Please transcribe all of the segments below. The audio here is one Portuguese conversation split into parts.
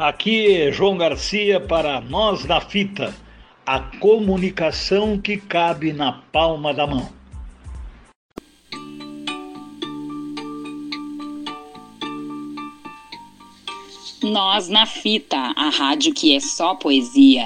Aqui é João Garcia para Nós na Fita, a comunicação que cabe na palma da mão. Nós na Fita, a rádio que é só poesia.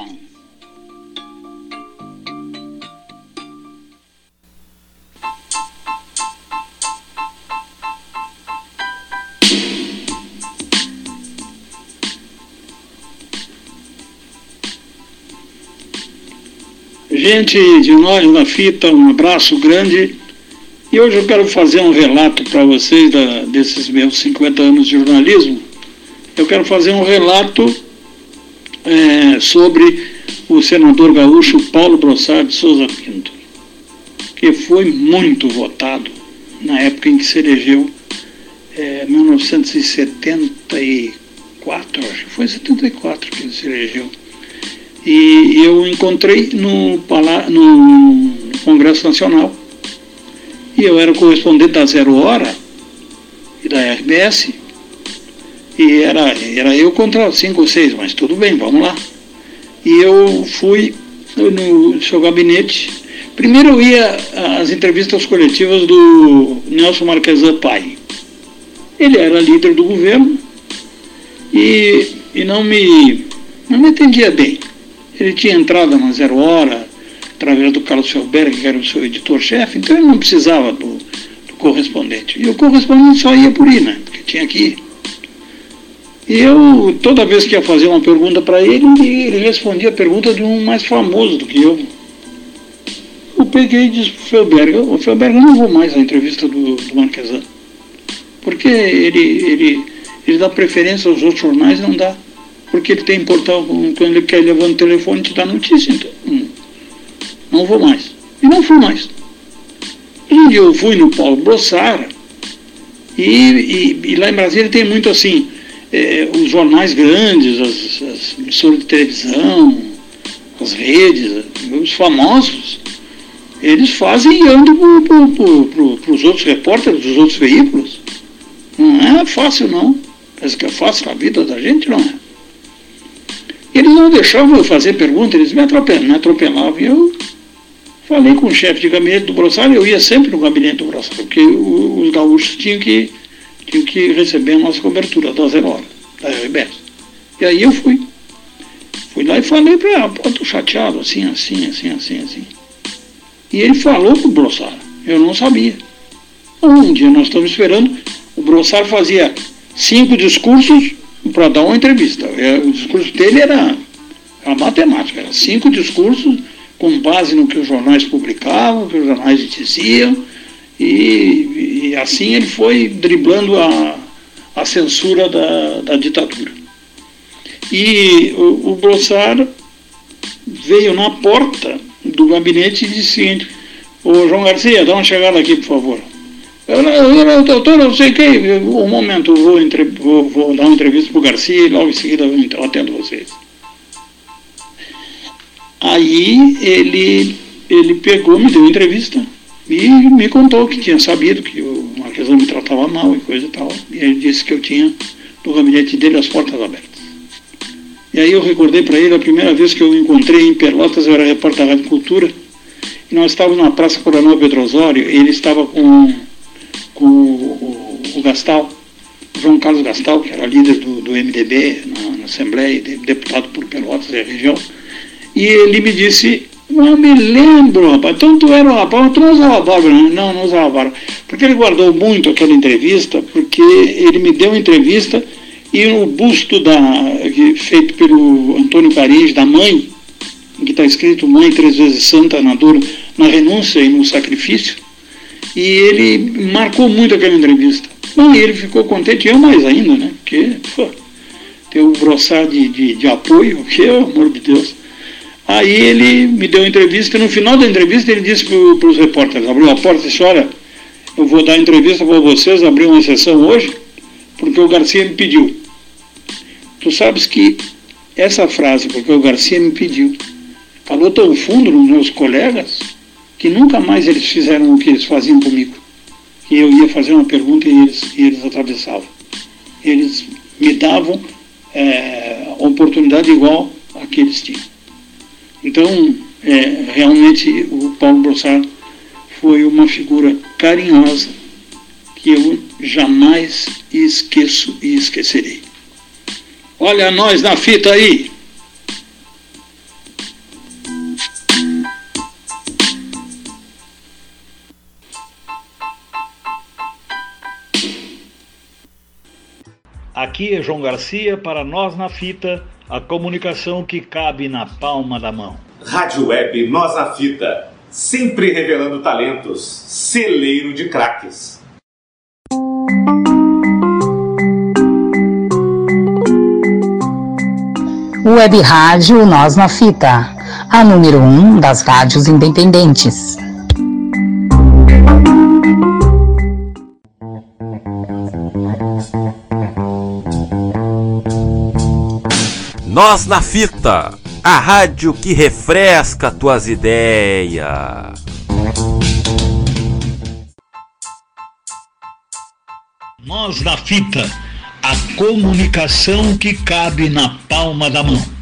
Gente de Nós na Fita, um abraço grande. E hoje eu quero fazer um relato para vocês desses meus 50 anos de jornalismo. Eu quero fazer um relato sobre o senador gaúcho Paulo Brossard de Souza Pinto, que foi muito votado na época em que se elegeu, 1974, acho que foi 74 que ele se elegeu. E eu encontrei no Congresso Nacional, e eu era correspondente da Zero Hora e da RBS, e era eu contra 5 ou 6, mas tudo bem, vamos lá. E eu fui no seu gabinete. Primeiro eu ia às entrevistas coletivas do Nelson Marquesan Pai. Ele era líder do governo e não me entendia bem. Ele tinha entrado na Zero Hora através do Carlos Felberg, que era o seu editor-chefe, então ele não precisava do correspondente. E o correspondente só ia por ir, né? Porque tinha que ir. E eu, toda vez que ia fazer uma pergunta para ele respondia a pergunta de um mais famoso do que eu. Eu peguei e disse para o Felberg, eu não vou mais à entrevista do Marquesan, porque ele dá preferência aos outros jornais, não dá. Porque ele tem portal, quando ele quer levar no telefone, te dá notícia, então não vou mais. E não fui mais. Um dia eu fui no Paulo Brossard, e lá em Brasília tem muito assim, os jornais grandes, as emissoras de televisão, as redes, os famosos, eles fazem e andam para os outros repórteres dos outros veículos. Não é fácil, não. Parece que é fácil a vida da gente, não é? Eles não deixavam eu fazer pergunta, eles me atropelavam. E eu falei com o chefe de gabinete do Brossard, eu ia sempre no gabinete do Brossard, porque os gaúchos tinham que receber a nossa cobertura da Zero Hora, da RBS. E aí eu fui lá e falei para ela, estou chateado, assim. E ele falou para o Brossard, eu não sabia. Um dia nós estamos esperando, o Brossard fazia 5 discursos para dar uma entrevista. O discurso dele era matemática, era 5 discursos com base no que os jornais publicavam, o que os jornais diziam, e assim ele foi driblando a censura da ditadura. E o Brossard veio na porta do gabinete e disse o seguinte: ô João Garcia, dá uma chegada aqui, por favor. Doutor, não sei quem, um momento, vou dar uma entrevista para o Garcia e logo em seguida eu atendo vocês. Aí ele pegou, me deu uma entrevista e me contou que tinha sabido que o Marquesan me tratava mal e coisa e tal. E ele disse que eu tinha no gabinete dele as portas abertas. E aí eu recordei para ele a primeira vez que eu o encontrei em Pelotas, eu era repórter da Rádio Cultura, e nós estávamos na Praça Coronel Pedro Osório, e ele estava com o Gastal, o João Carlos Gastal, que era líder do MDB na Assembleia, deputado por Pelotas e a região, e ele me disse: não me lembro, rapaz, então tu era o rapaz, tu não usava barba, não usava barba, porque ele guardou muito aquela entrevista, porque ele me deu uma entrevista e o busto feito pelo Antônio Caringe, da mãe, que está escrito Mãe 3 vezes Santa, na renúncia e no sacrifício, e ele marcou muito aquela entrevista. Bom, e ele ficou contente, eu mais ainda, né? Porque ter o Brossard de apoio, pelo amor de Deus. Aí ele me deu uma entrevista, e no final da entrevista ele disse para os repórteres, abriu a porta e disse: olha, eu vou dar entrevista para vocês, abrir uma sessão hoje, porque o Garcia me pediu. Tu sabes que essa frase, porque o Garcia me pediu, falou tão fundo nos meus colegas, que nunca mais eles fizeram o que eles faziam comigo. Que eu ia fazer uma pergunta e eles atravessavam. Eles me davam oportunidade igual a que eles tinham. Então, realmente, o Paulo Brossard foi uma figura carinhosa que eu jamais esqueço e esquecerei. Olha nós na fita aí! Aqui é João Garcia para Nós na Fita, a comunicação que cabe na palma da mão. Rádio Web Nós na Fita, sempre revelando talentos, celeiro de craques. Web Rádio Nós na Fita, a número 1 das rádios independentes. Nós na Fita, a rádio que refresca tuas ideias. Nós na Fita, a comunicação que cabe na palma da mão.